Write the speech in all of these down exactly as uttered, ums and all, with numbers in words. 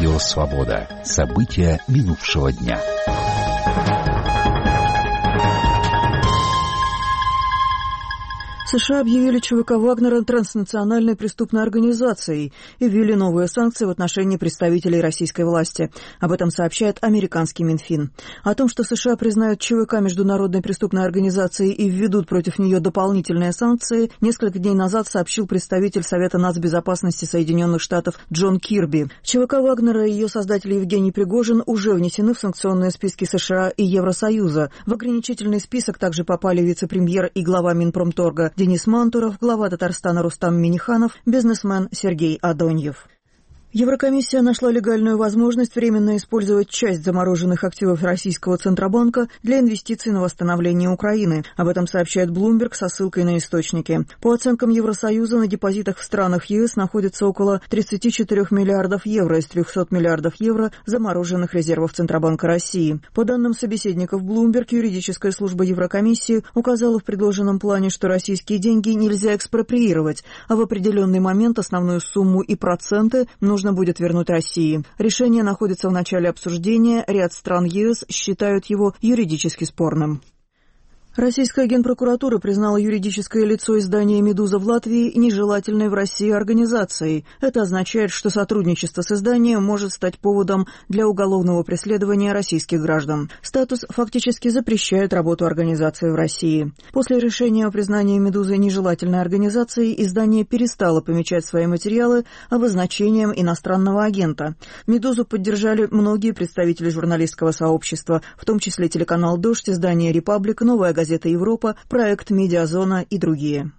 Радио «Свобода». События минувшего дня. США объявили ЧВК Вагнера транснациональной преступной организацией и ввели новые санкции в отношении представителей российской власти. Об этом сообщает американский Минфин. О том, что США признают ЧВК международной преступной организацией и введут против нее дополнительные санкции, несколько дней назад сообщил представитель Совета нацбезопасности Соединенных Штатов Джон Кирби. ЧВК Вагнера и ее создатель Евгений Пригожин уже внесены в санкционные списки США и Евросоюза. В ограничительный список также попали вице-премьер и глава Минпромторга Денис Мантуров, глава Татарстана Рустам Минниханов, бизнесмен Сергей Адоньев. Еврокомиссия нашла легальную возможность временно использовать часть замороженных активов российского Центробанка для инвестиций на восстановление Украины. Об этом сообщает Bloomberg со ссылкой на источники. По оценкам Евросоюза, на депозитах в странах ЕС находится около тридцать четыре миллиардов евро из триста миллиардов евро замороженных резервов Центробанка России. По данным собеседников Bloomberg, юридическая служба Еврокомиссии указала в предложенном плане, что российские деньги нельзя экспроприировать, а в определенный момент основную сумму и проценты нужно нужно будет вернуть России. Решение находится в начале обсуждения. Ряд стран ЕС считают его юридически спорным. Российская генпрокуратура признала юридическое лицо издания «Медуза» в Латвии нежелательной в России организацией. Это означает, что сотрудничество с изданием может стать поводом для уголовного преследования российских граждан. Статус фактически запрещает работу организации в России. После решения о признании «Медузы» нежелательной организацией издание перестало помечать свои материалы обозначением иностранного агента. «Медузу» поддержали многие представители журналистского сообщества, в том числе телеканал «Дождь», издание «Репаблик», «Новая газета», газета «Европа», проект «Медиазона» и другие.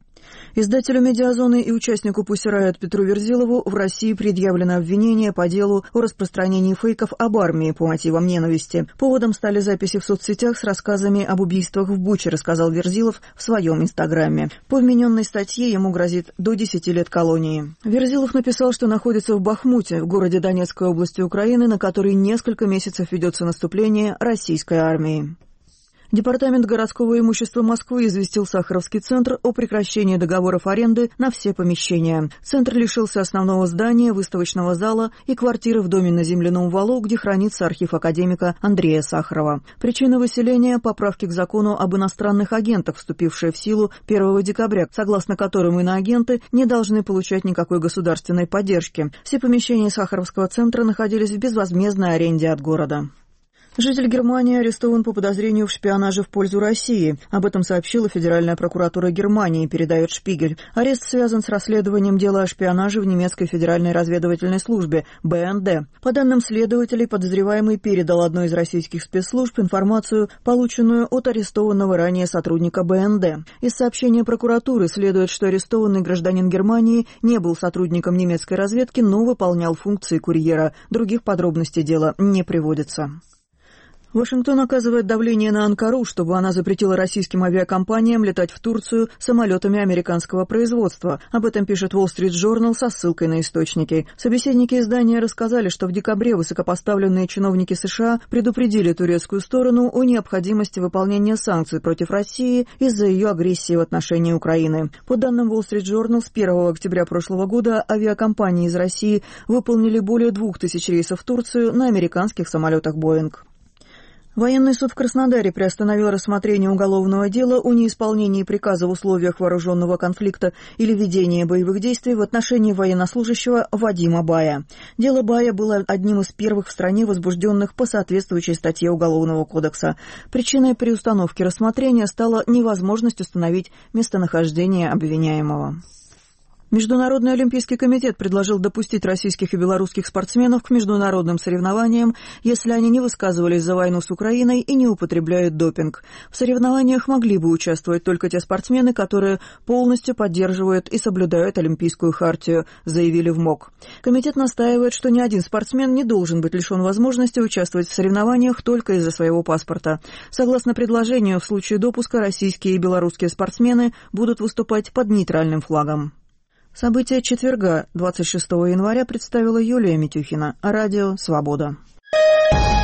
Издателю «Медиазоны» и участнику «Pussy Riot» Петру Верзилову в России предъявлено обвинение по делу о распространении фейков об армии по мотивам ненависти. Поводом стали записи в соцсетях с рассказами об убийствах в Буче, рассказал Верзилов в своем инстаграме. По вмененной статье ему грозит до десяти лет колонии. Верзилов написал, что находится в Бахмуте, в городе Донецкой области Украины, на который несколько месяцев ведется наступление российской армии. Департамент городского имущества Москвы известил Сахаровский центр о прекращении договоров аренды на все помещения. Центр лишился основного здания, выставочного зала и квартиры в доме на Земляном валу, где хранится архив академика Андрея Сахарова. Причина выселения – поправки к закону об иностранных агентах, вступившие в силу первого декабря, согласно которым иноагенты не должны получать никакой государственной поддержки. Все помещения Сахаровского центра находились в безвозмездной аренде от города. Житель Германии арестован по подозрению в шпионаже в пользу России. Об этом сообщила Федеральная прокуратура Германии, передает Шпигель. Арест связан с расследованием дела о шпионаже в немецкой федеральной разведывательной службе бэ эн дэ. По данным следователей, подозреваемый передал одной из российских спецслужб информацию, полученную от арестованного ранее сотрудника бэ эн дэ. Из сообщения прокуратуры следует, что арестованный гражданин Германии не был сотрудником немецкой разведки, но выполнял функции курьера. Других подробностей дела не приводится. Вашингтон оказывает давление на Анкару, чтобы она запретила российским авиакомпаниям летать в Турцию самолетами американского производства. Об этом пишет Wall Street Journal со ссылкой на источники. Собеседники издания рассказали, что в декабре высокопоставленные чиновники США предупредили турецкую сторону о необходимости выполнения санкций против России из-за ее агрессии в отношении Украины. По данным Wall Street Journal, с первого октября прошлого года авиакомпании из России выполнили более двух тысяч рейсов в Турцию на американских самолетах «Боинг». Военный суд в Краснодаре приостановил рассмотрение уголовного дела о неисполнении приказа в условиях вооруженного конфликта или ведения боевых действий в отношении военнослужащего Вадима Бая. Дело Бая было одним из первых в стране возбужденных по соответствующей статье Уголовного кодекса. Причиной переустановки рассмотрения стала невозможность установить местонахождение обвиняемого. Международный олимпийский комитет предложил допустить российских и белорусских спортсменов к международным соревнованиям, если они не высказывались за войну с Украиной и не употребляют допинг. В соревнованиях могли бы участвовать только те спортсмены, которые полностью поддерживают и соблюдают Олимпийскую хартию, заявили в МОК. Комитет настаивает, что ни один спортсмен не должен быть лишен возможности участвовать в соревнованиях только из-за своего паспорта. Согласно предложению, в случае допуска российские и белорусские спортсмены будут выступать под нейтральным флагом. События четверга, двадцать шестого января, представила Юлия Митюхина. Радио «Свобода».